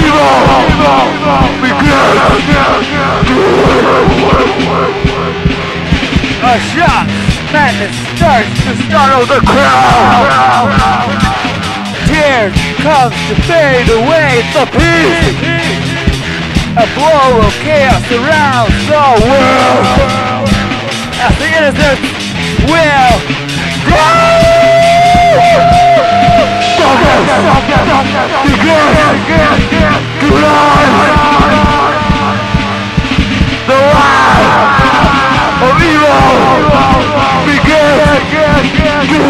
A shock, madness starts to startle the crowd. Tears comes to fade away the peace. A blow of chaos surrounds the world. As the innocent will the life of evil begins.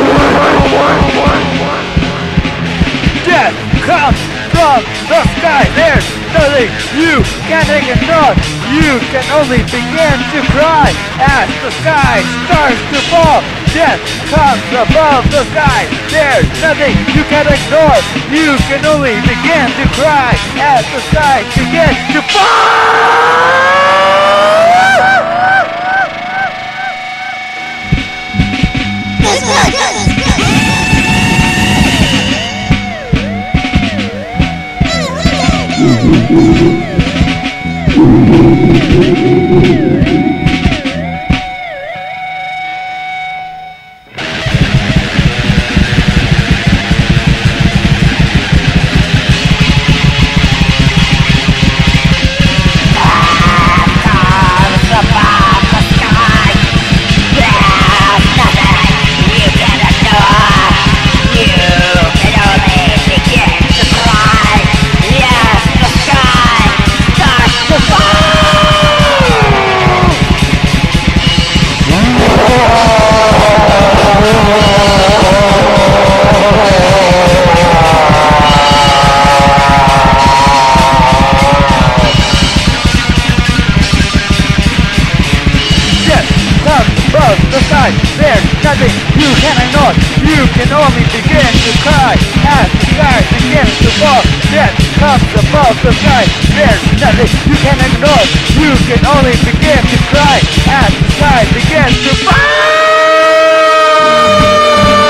Death comes from the sky. There's nothing you can ignore. You can only begin to cry as the sky starts to fall. Death comes above the sky. There's nothing you can ignore. You can only begin to cry as the sky begins to fall. There's nothing you can ignore. You can only begin to cry as the sky begins to fall. Death comes above the sky. There's nothing you can ignore. You can only begin to cry as the sky begins to fall.